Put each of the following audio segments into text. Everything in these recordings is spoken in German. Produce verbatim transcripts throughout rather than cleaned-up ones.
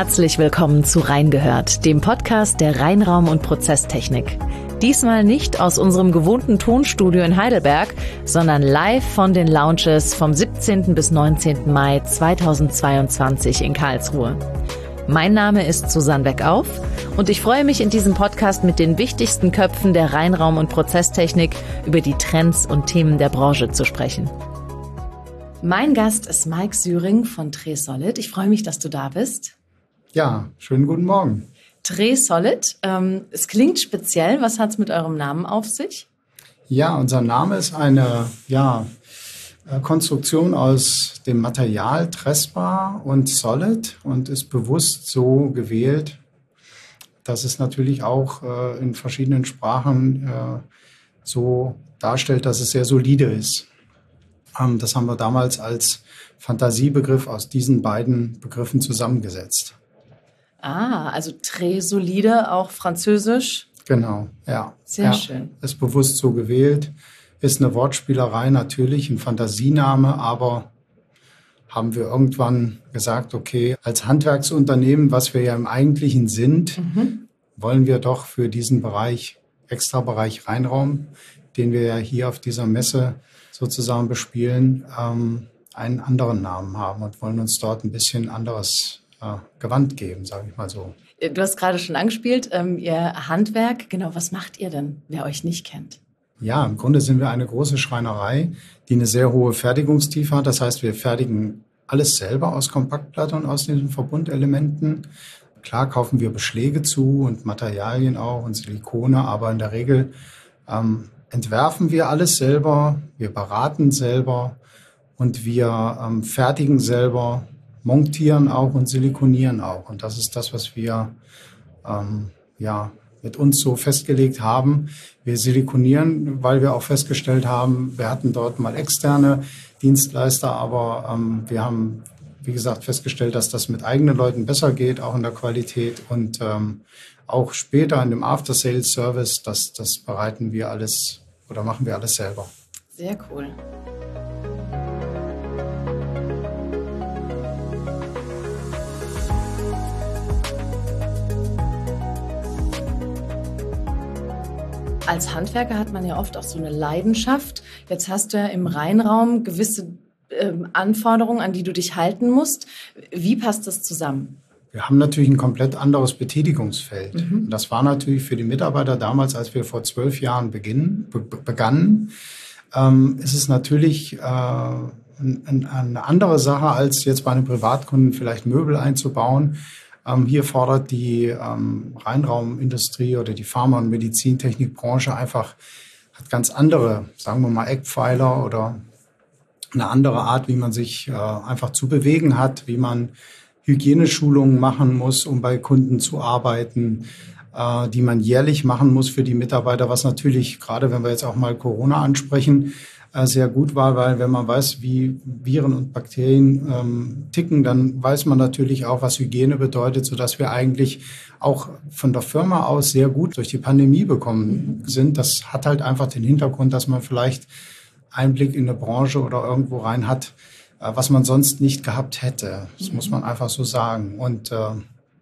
Herzlich willkommen zu Reingehört, dem Podcast der Reinraum- und Prozesstechnik. Diesmal nicht aus unserem gewohnten Tonstudio in Heidelberg, sondern live von den Lounges vom siebzehnten bis neunzehnten Mai zweitausendzweiundzwanzig in Karlsruhe. Mein Name ist Susanne Weckauf und ich freue mich, in diesem Podcast mit den wichtigsten Köpfen der Reinraum- und Prozesstechnik über die Trends und Themen der Branche zu sprechen. Mein Gast ist Mike Syring von Tresolid. Ich freue mich, dass du da bist. Ja, schönen guten Morgen. Tresolid, ähm, es klingt speziell. Was hat es mit eurem Namen auf sich? Ja, unser Name ist eine ja, Konstruktion aus dem Material Trespa und Solid und ist bewusst so gewählt, dass es natürlich auch äh, in verschiedenen Sprachen äh, so darstellt, dass es sehr solide ist. Ähm, das haben wir damals als Fantasiebegriff aus diesen beiden Begriffen zusammengesetzt. Ah, also très solide, auch französisch. Genau, ja. Sehr ja, schön. Ist bewusst so gewählt. Ist eine Wortspielerei natürlich, ein Fantasiename, aber haben wir irgendwann gesagt, okay, als Handwerksunternehmen, was wir ja im Eigentlichen sind, mhm. wollen wir doch für diesen Bereich, Extrabereich Reinraum, den wir ja hier auf dieser Messe sozusagen bespielen, ähm, einen anderen Namen haben und wollen uns dort ein bisschen anderes äh, Gewand geben, sage ich mal so. Du hast gerade schon angespielt, ähm, ihr Handwerk. Genau, was macht ihr denn, wer euch nicht kennt? Ja, im Grunde sind wir eine große Schreinerei, die eine sehr hohe Fertigungstiefe hat. Das heißt, wir fertigen alles selber aus Kompaktplatte und aus diesen Verbundelementen. Klar kaufen wir Beschläge zu und Materialien auch und Silikone, aber in der Regel ähm, entwerfen wir alles selber, wir beraten selber und wir ähm, fertigen selber, montieren auch und silikonieren auch. Und das ist das, was wir ähm, ja mit uns so festgelegt haben. Wir silikonieren, weil wir auch festgestellt haben, wir hatten dort mal externe Dienstleister, aber ähm, wir haben, wie gesagt, festgestellt, dass das mit eigenen Leuten besser geht, auch in der Qualität und ähm, auch später in dem After-Sales-Service, das, das bereiten wir alles oder machen wir alles selber. Sehr cool. Als Handwerker hat man ja oft auch so eine Leidenschaft. Jetzt hast du ja im Reinraum gewisse ähm, Anforderungen, an die du dich halten musst. Wie passt das zusammen? Wir haben natürlich ein komplett anderes Betätigungsfeld. Mhm. Das war natürlich für die Mitarbeiter damals, als wir vor zwölf Jahren beginnen, be- begannen, ähm, ist es natürlich äh, ein, eine andere Sache, als jetzt bei einem Privatkunden vielleicht Möbel einzubauen. Ähm, hier fordert die ähm, Reinraumindustrie oder die Pharma- und Medizintechnikbranche einfach, hat ganz andere, sagen wir mal, Eckpfeiler oder eine andere Art, wie man sich äh, einfach zu bewegen hat, wie man Hygieneschulungen machen muss, um bei Kunden zu arbeiten, äh, die man jährlich machen muss für die Mitarbeiter, was natürlich, gerade wenn wir jetzt auch mal Corona ansprechen, äh, sehr gut war, weil wenn man weiß, wie Viren und Bakterien ähm, ticken, dann weiß man natürlich auch, was Hygiene bedeutet, sodass wir eigentlich auch von der Firma aus sehr gut durch die Pandemie bekommen sind. Das hat halt einfach den Hintergrund, dass man vielleicht Einblick in eine Branche oder irgendwo rein hat, was man sonst nicht gehabt hätte. Das mhm. muss man einfach so sagen. Und äh,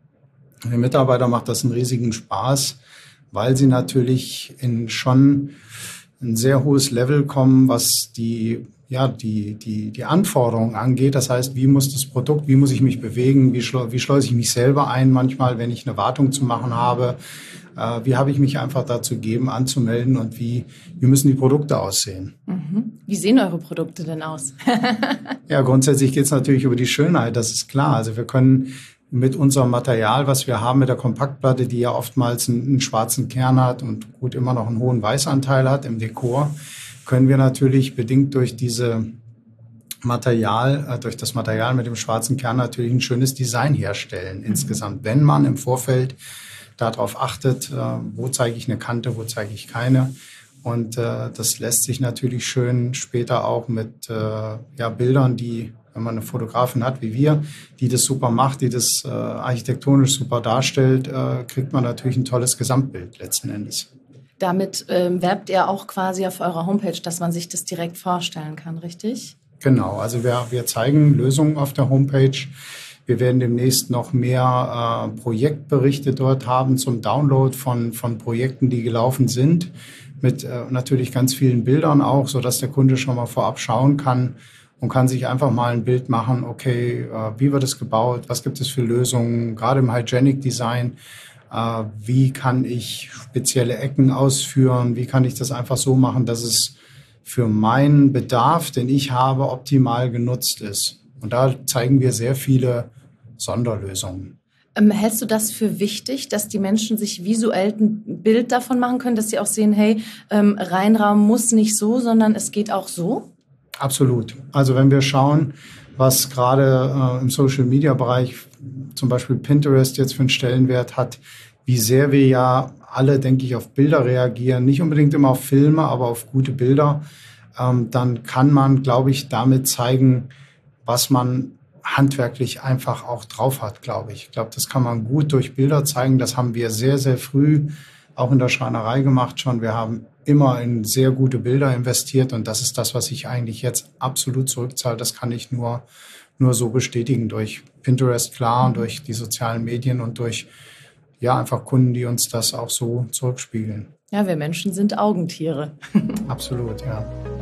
den Mitarbeitern macht das einen riesigen Spaß, weil sie natürlich in schon ein sehr hohes Level kommen, was die ja die die die Anforderungen angeht. Das heißt, wie muss das Produkt, wie muss ich mich bewegen, wie schleu, wie schleuse ich mich selber ein manchmal, wenn ich eine Wartung zu machen habe. Äh, wie habe ich mich einfach dazu gegeben, anzumelden und wie wie müssen die Produkte aussehen? Mhm. Wie sehen eure Produkte denn aus? Ja, grundsätzlich geht es natürlich über die Schönheit, das ist klar. Also wir können mit unserem Material, was wir haben, mit der Kompaktplatte, die ja oftmals einen, einen schwarzen Kern hat und gut immer noch einen hohen Weißanteil hat im Dekor, können wir natürlich bedingt durch diese Material, äh, durch das Material mit dem schwarzen Kern natürlich ein schönes Design herstellen mhm. insgesamt. Wenn man im Vorfeld darauf achtet, äh, wo zeige ich eine Kante, wo zeige ich keine. Und äh, das lässt sich natürlich schön später auch mit äh, ja, Bildern, die, wenn man eine Fotografin hat wie wir, die das super macht, die das äh, architektonisch super darstellt, äh, kriegt man natürlich ein tolles Gesamtbild letzten Endes. Damit ähm, werbt ihr auch quasi auf eurer Homepage, dass man sich das direkt vorstellen kann, richtig? Genau, also wir, wir zeigen Lösungen auf der Homepage, Wir werden demnächst noch mehr äh, Projektberichte dort haben zum Download von, von Projekten, die gelaufen sind, mit äh, natürlich ganz vielen Bildern auch, sodass der Kunde schon mal vorab schauen kann und kann sich einfach mal ein Bild machen, okay, äh, wie wird es gebaut, was gibt es für Lösungen, gerade im Hygienic Design, äh, wie kann ich spezielle Ecken ausführen, wie kann ich das einfach so machen, dass es für meinen Bedarf, den ich habe, optimal genutzt ist. Und da zeigen wir sehr viele Sonderlösungen. Ähm, hältst du das für wichtig, dass die Menschen sich visuell ein Bild davon machen können, dass sie auch sehen, hey, ähm, Reinraum muss nicht so, sondern es geht auch so? Absolut. Also wenn wir schauen, was gerade äh, im Social-Media-Bereich, zum Beispiel Pinterest jetzt für einen Stellenwert hat, wie sehr wir ja alle, denke ich, auf Bilder reagieren, nicht unbedingt immer auf Filme, aber auf gute Bilder, ähm, dann kann man, glaube ich, damit zeigen, was man handwerklich einfach auch drauf hat, glaube ich. Ich glaube, das kann man gut durch Bilder zeigen. Das haben wir sehr, sehr früh auch in der Schreinerei gemacht schon. Wir haben immer in sehr gute Bilder investiert und das ist das, was sich eigentlich jetzt absolut zurückzahlt. Das kann ich nur, nur so bestätigen durch Pinterest, klar, und durch die sozialen Medien und durch ja, einfach Kunden, die uns das auch so zurückspiegeln. Ja, wir Menschen sind Augentiere. Absolut, ja.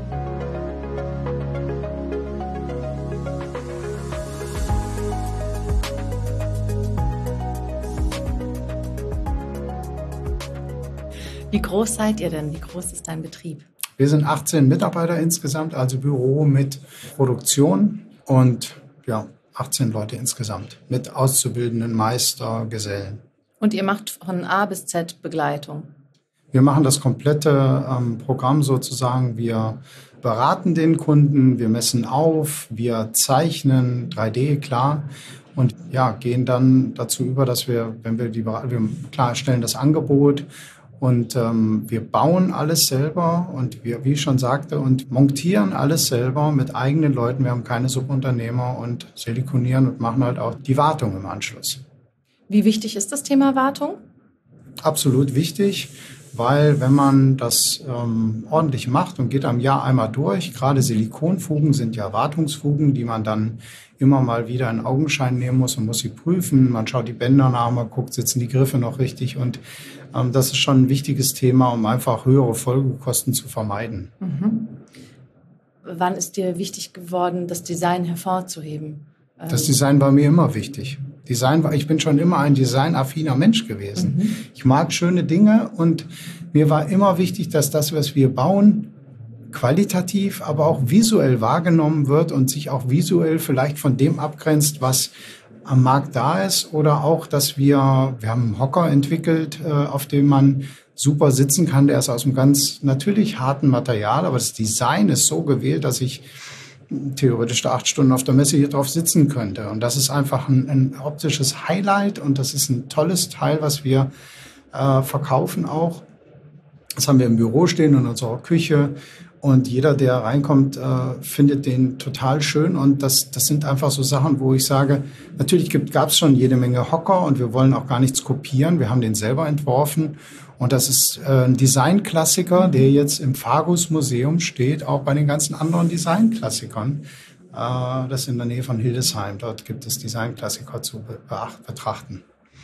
Wie groß seid ihr denn? Wie groß ist dein Betrieb? Wir sind achtzehn Mitarbeiter insgesamt, also Büro mit Produktion und ja, achtzehn Leute insgesamt mit Auszubildenden, Meister, Gesellen. Und ihr macht von A bis Z Begleitung? Wir machen das komplette ähm, Programm sozusagen. Wir beraten den Kunden, wir messen auf, wir zeichnen drei D, klar. Und ja, gehen dann dazu über, dass wir, wenn wir die, wir klar stellen das Angebot und ähm, wir bauen alles selber und wir, wie ich schon sagte, und montieren alles selber mit eigenen Leuten. Wir haben keine Subunternehmer und silikonieren und machen halt auch die Wartung im Anschluss. Wie wichtig ist das Thema Wartung? Absolut wichtig, weil wenn man das ähm, ordentlich macht und geht am Jahr einmal durch, gerade Silikonfugen sind ja Wartungsfugen, die man dann immer mal wieder in Augenschein nehmen muss und muss sie prüfen. Man schaut die Bänder nach, man guckt, sitzen die Griffe noch richtig und ähm, das ist schon ein wichtiges Thema, um einfach höhere Folgekosten zu vermeiden. Mhm. Wann ist dir wichtig geworden, das Design hervorzuheben? Das Design war mir immer wichtig. Design war, ich bin schon immer ein designaffiner Mensch gewesen. Mhm. Ich mag schöne Dinge und mir war immer wichtig, dass das, was wir bauen, qualitativ, aber auch visuell wahrgenommen wird und sich auch visuell vielleicht von dem abgrenzt, was am Markt da ist. Oder auch, dass wir, wir haben einen Hocker entwickelt, äh, auf dem man super sitzen kann. Der ist aus einem ganz natürlich harten Material, aber das Design ist so gewählt, dass ich theoretisch da acht Stunden auf der Messe hier drauf sitzen könnte. Und das ist einfach ein, ein optisches Highlight und das ist ein tolles Teil, was wir äh, verkaufen auch. Das haben wir im Büro stehen, in unserer Küche. Und jeder, der reinkommt, äh, findet den total schön. Und das, das sind einfach so Sachen, wo ich sage, natürlich gab es schon jede Menge Hocker und wir wollen auch gar nichts kopieren. Wir haben den selber entworfen. Und das ist äh, ein Designklassiker, der jetzt im Fagus Museum steht, auch bei den ganzen anderen Designklassikern. Äh, das ist in der Nähe von Hildesheim. Dort gibt es Designklassiker zu be- betrachten.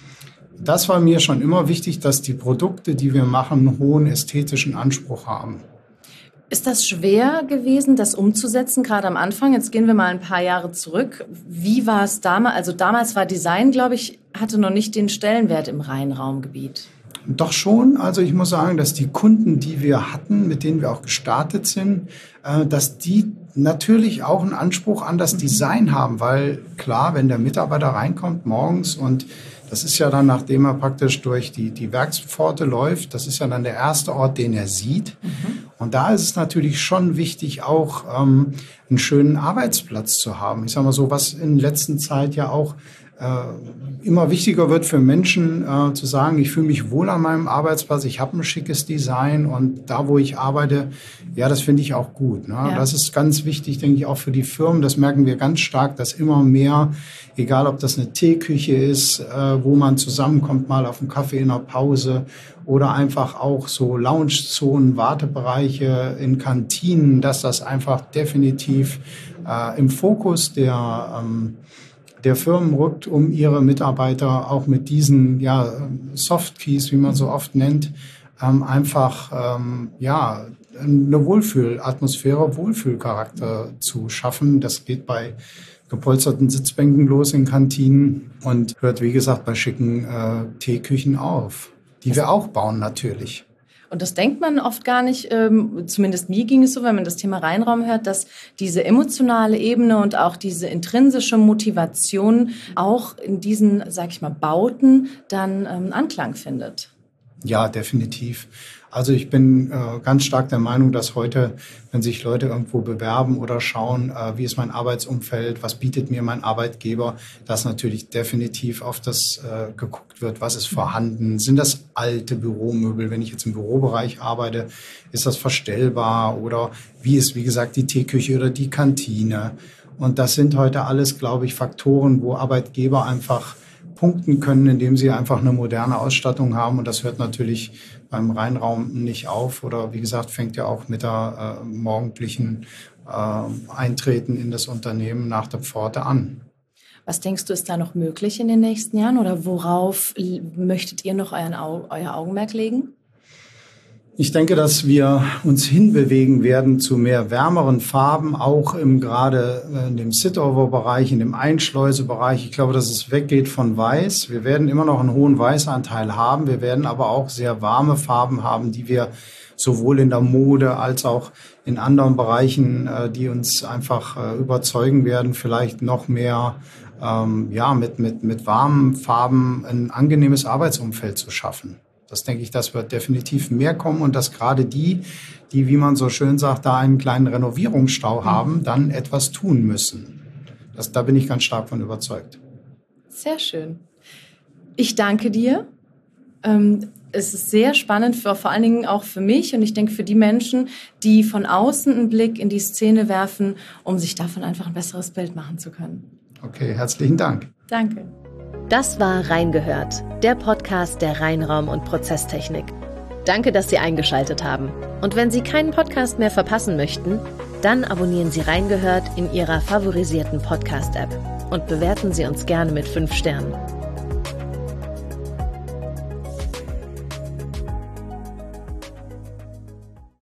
Das war mir schon immer wichtig, dass die Produkte, die wir machen, einen hohen ästhetischen Anspruch haben. Ist das schwer gewesen, das umzusetzen, gerade am Anfang? Jetzt gehen wir mal ein paar Jahre zurück. Wie war es damals? Also damals war Design, glaube ich, hatte noch nicht den Stellenwert im Rheinraumgebiet. Doch schon. Also ich muss sagen, dass die Kunden, die wir hatten, mit denen wir auch gestartet sind, äh, dass die natürlich auch einen Anspruch an das Design haben. Weil klar, wenn der Mitarbeiter reinkommt morgens und das ist ja dann, nachdem er praktisch durch die, die Werkspforte läuft, das ist ja dann der erste Ort, den er sieht. Mhm. Und da ist es natürlich schon wichtig, auch ähm, einen schönen Arbeitsplatz zu haben. Ich sage mal so, was in letzter Zeit ja auch äh, immer wichtiger wird für Menschen, äh, zu sagen, ich fühle mich wohl an meinem Arbeitsplatz, ich habe ein schickes Design und da, wo ich arbeite, ja, das finde ich auch gut. Ne? Ja. Das ist ganz wichtig, denke ich, auch für die Firmen. Das merken wir ganz stark, dass immer mehr, egal ob das eine Teeküche ist, äh, wo man zusammenkommt, mal auf einen Kaffee in der Pause oder einfach auch so Loungezonen, Wartebereiche in Kantinen, dass das einfach definitiv äh, im Fokus der, ähm, der Firmen rückt, um ihre Mitarbeiter auch mit diesen ja, Soft Keys, wie man so oft nennt, ähm, einfach ähm, ja, eine Wohlfühlatmosphäre, Wohlfühlcharakter zu schaffen. Das geht bei gepolsterten Sitzbänken los in Kantinen und hört, wie gesagt, bei schicken äh, Teeküchen auf, die wir auch bauen natürlich. Und das denkt man oft gar nicht, ähm, zumindest mir ging es so, wenn man das Thema Reinraum hört, dass diese emotionale Ebene und auch diese intrinsische Motivation auch in diesen, sag ich mal, Bauten dann ähm, Anklang findet. Ja, definitiv. Also ich bin äh, ganz stark der Meinung, dass heute, wenn sich Leute irgendwo bewerben oder schauen, äh, wie ist mein Arbeitsumfeld, was bietet mir mein Arbeitgeber, dass natürlich definitiv auf das äh, geguckt wird, was ist vorhanden. Sind das alte Büromöbel? Wenn ich jetzt im Bürobereich arbeite, ist das verstellbar? Oder wie ist, wie gesagt, die Teeküche oder die Kantine? Und das sind heute alles, glaube ich, Faktoren, wo Arbeitgeber einfach punkten können, indem sie einfach eine moderne Ausstattung haben. Und das hört natürlich beim Reinraum nicht auf. Oder wie gesagt, fängt ja auch mit der äh, morgendlichen äh, Eintreten in das Unternehmen nach der Pforte an. Was denkst du, ist da noch möglich in den nächsten Jahren? Oder worauf möchtet ihr noch euren Au- euer Augenmerk legen? Ich denke, dass wir uns hinbewegen werden zu mehr wärmeren Farben, auch im gerade in dem Sit-Over-Bereich, in dem Einschleusebereich. Ich glaube, dass es weggeht von Weiß. Wir werden immer noch einen hohen Weißanteil haben. Wir werden aber auch sehr warme Farben haben, die wir sowohl in der Mode als auch in anderen Bereichen, die uns einfach überzeugen werden, vielleicht noch mehr ähm, ja, mit, mit, mit warmen Farben ein angenehmes Arbeitsumfeld zu schaffen. Das denke ich, das wird definitiv mehr kommen und dass gerade die, die, wie man so schön sagt, da einen kleinen Renovierungsstau haben, dann etwas tun müssen. Das, da bin ich ganz stark von überzeugt. Sehr schön. Ich danke dir. Ähm, es ist sehr spannend, für, vor allen Dingen auch für mich und ich denke für die Menschen, die von außen einen Blick in die Szene werfen, um sich davon einfach ein besseres Bild machen zu können. Okay, herzlichen Dank. Danke. Das war Reingehört, der Podcast der Reinraum- und Prozesstechnik. Danke, dass Sie eingeschaltet haben. Und wenn Sie keinen Podcast mehr verpassen möchten, dann abonnieren Sie Reingehört in Ihrer favorisierten Podcast-App und bewerten Sie uns gerne mit fünf Sternen.